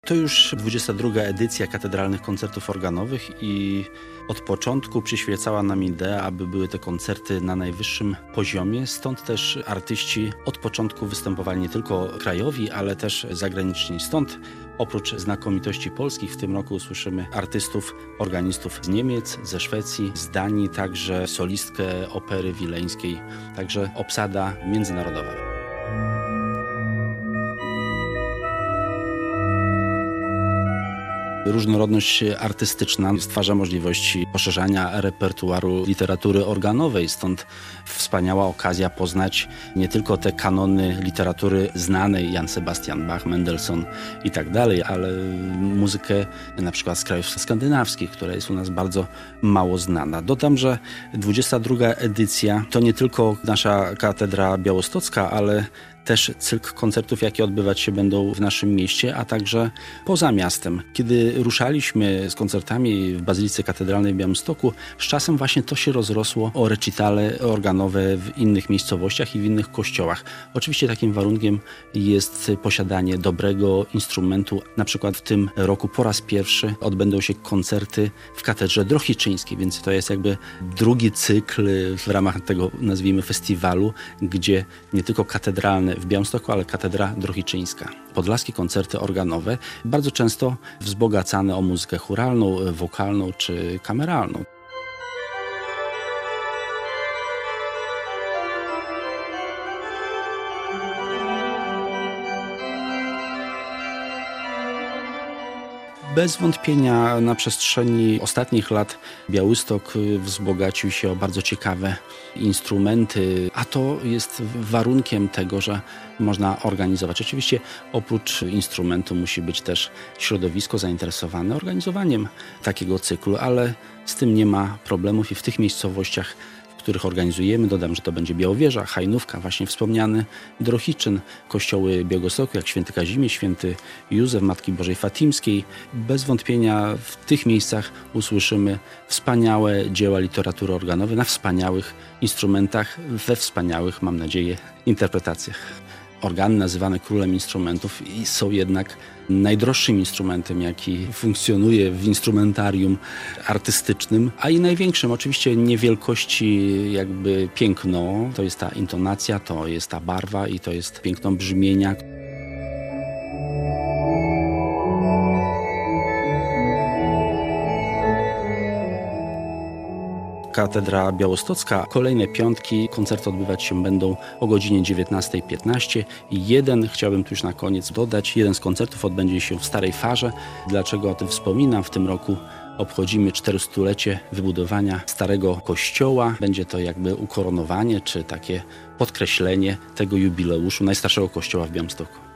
To już 22. edycja katedralnych koncertów organowych i od początku przyświecała nam idea, aby były te koncerty na najwyższym poziomie. Stąd też artyści od początku występowali nie tylko krajowi, ale też zagraniczni. Stąd oprócz znakomitości polskich w tym roku usłyszymy artystów, organistów z Niemiec, ze Szwecji, z Danii, także solistkę opery wileńskiej, także obsada międzynarodowa. Różnorodność artystyczna stwarza możliwości poszerzania repertuaru literatury organowej, stąd wspaniała okazja poznać nie tylko te kanony literatury znanej, Jan Sebastian Bach, Mendelssohn i tak dalej, ale muzykę na przykład z krajów skandynawskich, która jest u nas bardzo mało znana. Dodam, że 22. edycja to nie tylko nasza katedra białostocka, ale też cykl koncertów, jakie odbywać się będą w naszym mieście, a także poza miastem. Kiedy ruszaliśmy z koncertami w Bazylice Katedralnej w Białymstoku, z czasem właśnie to się rozrosło o recitale organowe w innych miejscowościach i w innych kościołach. Oczywiście takim warunkiem jest posiadanie dobrego instrumentu. Na przykład w tym roku po raz pierwszy odbędą się koncerty w katedrze drohiczyńskiej, więc to jest jakby drugi cykl w ramach tego, nazwijmy, festiwalu, gdzie nie tylko katedralne w Białymstoku, ale katedra drohiczyńska. Podlaskie koncerty organowe, bardzo często wzbogacane o muzykę chóralną, wokalną czy kameralną. Bez wątpienia na przestrzeni ostatnich lat Białystok wzbogacił się o bardzo ciekawe instrumenty, a to jest warunkiem tego, że można organizować. Oczywiście oprócz instrumentu musi być też środowisko zainteresowane organizowaniem takiego cyklu, ale z tym nie ma problemów i w tych miejscowościach, w których organizujemy, dodam, że to będzie Białowieża, Hajnówka, właśnie wspomniany Drohiczyn, kościoły Białegostoku jak Święty Kazimierz, Święty Józef, Matki Bożej Fatimskiej. Bez wątpienia w tych miejscach usłyszymy wspaniałe dzieła literatury organowej na wspaniałych instrumentach, we wspaniałych, mam nadzieję, interpretacjach. Organy nazywane królem instrumentów i są jednak najdroższym instrumentem, jaki funkcjonuje w instrumentarium artystycznym, a i największym. Oczywiście nie wielkości jakby piękno, to jest ta intonacja, to jest ta barwa i to jest piękno brzmienia. Katedra Białostocka. Kolejne piątki. Koncerty odbywać się będą o godzinie 19:15. Chciałbym tu już na koniec dodać, jeden z koncertów odbędzie się w Starej Farze. Dlaczego o tym wspominam? W tym roku obchodzimy 400-lecie wybudowania Starego Kościoła. Będzie to jakby ukoronowanie, czy takie podkreślenie tego jubileuszu najstarszego kościoła w Białymstoku.